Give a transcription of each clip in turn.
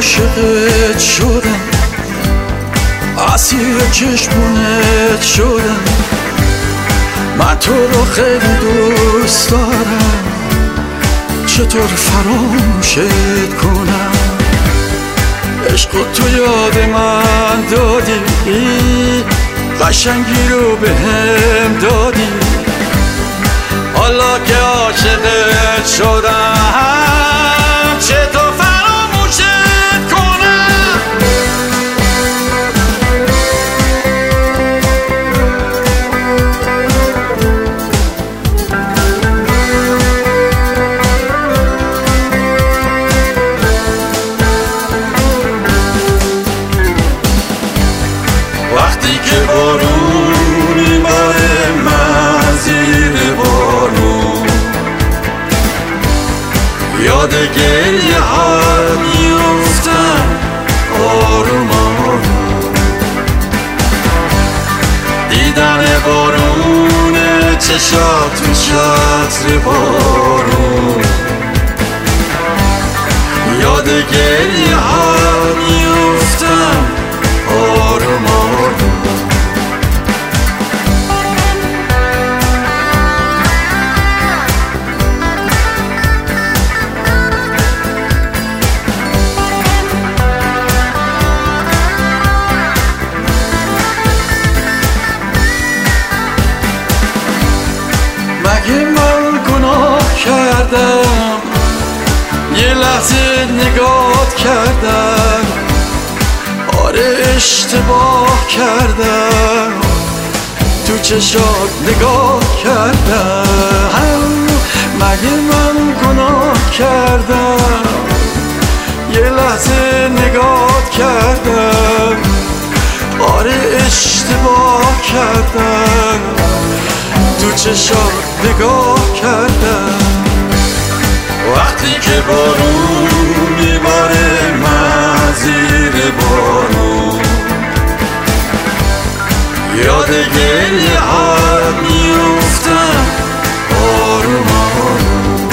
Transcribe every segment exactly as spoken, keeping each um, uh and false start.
عاشقت شدم، اسیر چشمونت شدم، من تو رو خیلی دوست دارم، چطور فراموشت کنم؟ عشق تو یاد من دادی، قشنگی رو به هم دادی، حالا که عاشقت شدم چطور فراموشت کنم؟ وقتی که بارونی باره من زیر بارون، یاد گریه ها میفتم آروم آروم، دیدن بارون چشات تو چتر بارون، یاد گریه ها میفتم آروم آروم. مگه من گناه کردم یه لحظه نگات کردم؟ آره اشتباه کردم، تو چشات نگاه کردم. مگه من گناه کردم یه لحظه نگات کردم؟ آره اشتباه کردم، تو چشات نگاه کردم. وقتی که بارون میباره من زیر بارون، یاد گریه ها میفتم آروم آروم،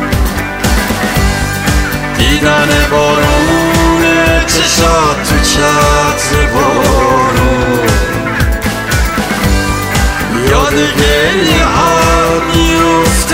دیدن بارون چشات تو چتر بارون، یاد گریه ها میفتم